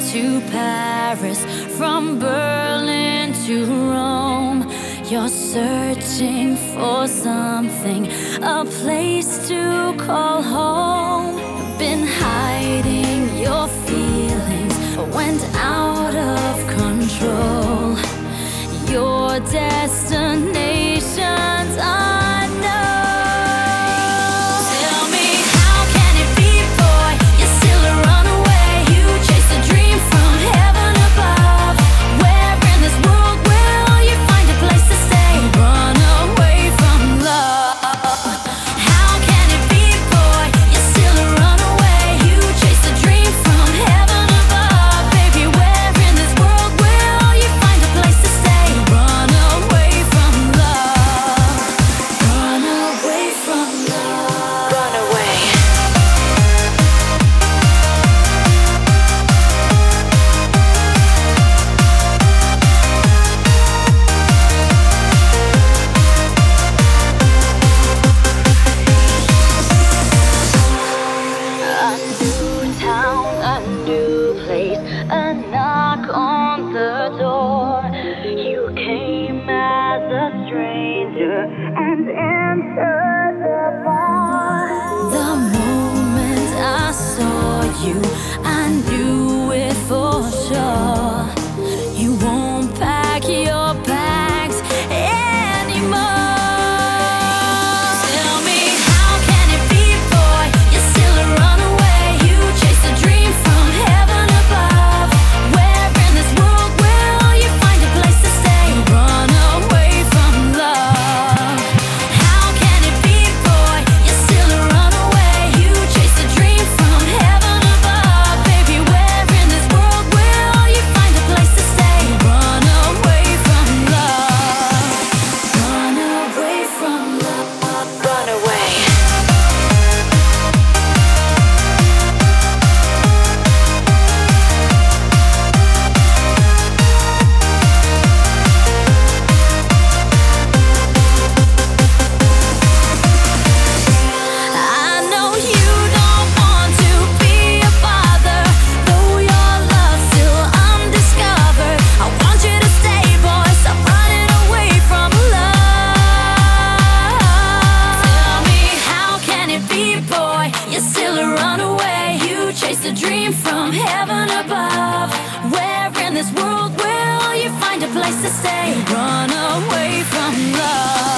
to Paris, from Berlin to Rome. You're searching for something, a place to call home. Been hiding your feelings, went out of control. Your destination's unknown. Tell me, how can it be, boy? You're still a runaway. You chase a dream from heaven above. Where in this world will you find a place to stay? Run away from love. How can it be, boy? You're still a runaway. You chase a dream from heaven above. Baby, where in this world will you find a place to stay? Run away from love. Run away from love. Run away. A new town, a new place, a knock on the door. You came as a stranger and entered the bar. The moment I saw you, I knew it for sure. You won't pack your bags anymore. Tell me, how can it be, boy? You're still a runaway. You chase a dream from heaven above. Where in this world will you find a place to stay? Run away from love. How can it be, boy? You're still a runaway. You chase a dream from heaven above. Baby, where in this world will you find a place to stay? Run away from love. Run away from love. Run away. I know you don't want to be a bother, though your love's still undiscovered. I want you to stay, boy, stop running away from love. Tell me, how can it be, boy? You're still a runaway. You chase a dream from heaven above. Where in this world will you find a place to stay? Run away from love.